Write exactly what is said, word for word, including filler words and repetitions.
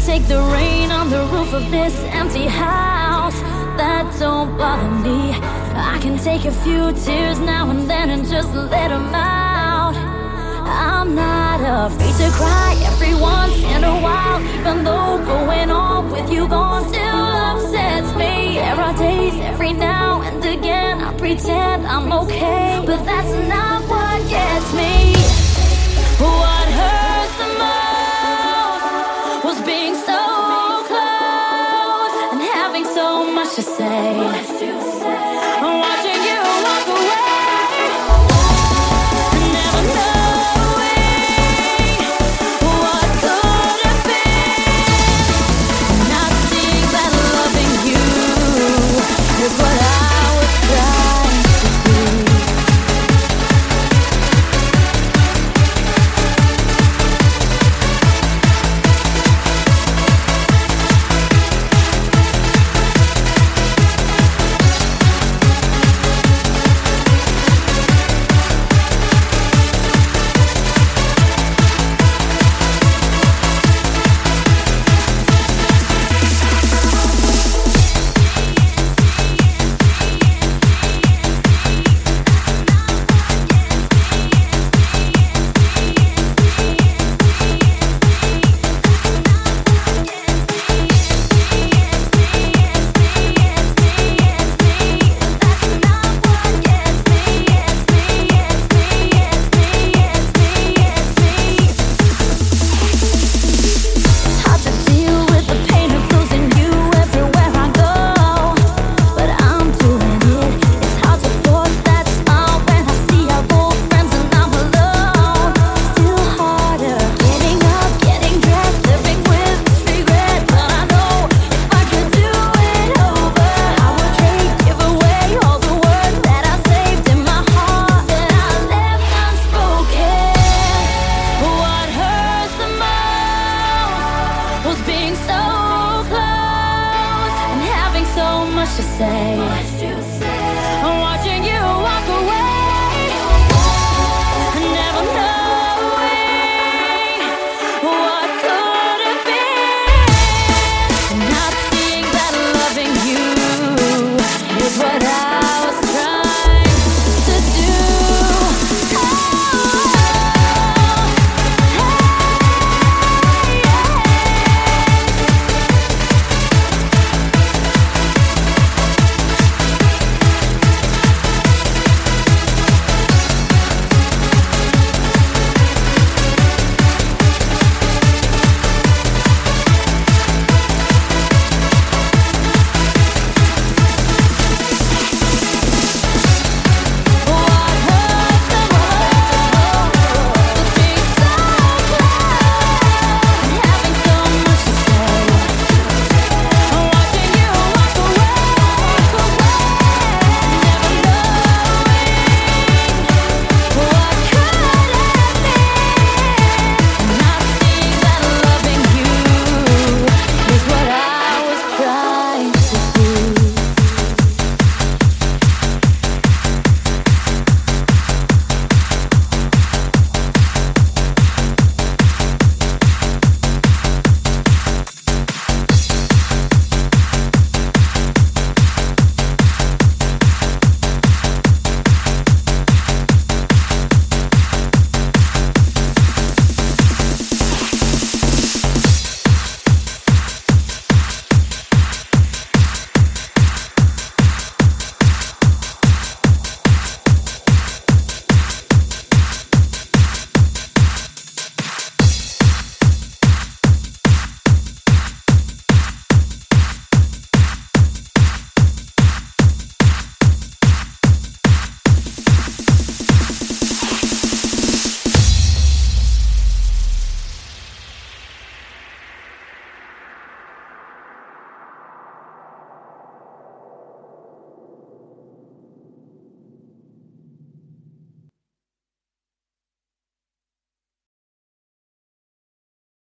take the rain on the roof of this empty house. That don't bother me. I can take a few tears now and then and just let them out. I'm not afraid to cry every once in a while, even though going on with you gone still upsets me. There are days every now and again I pretend I'm okay, but that's not what gets me. What hurts the most was being so close and having so much to say. Watching you walk away, never knowing what could have been. Not seeing that loving you is what I was trying to be. Being so close and having so much to say. Watching you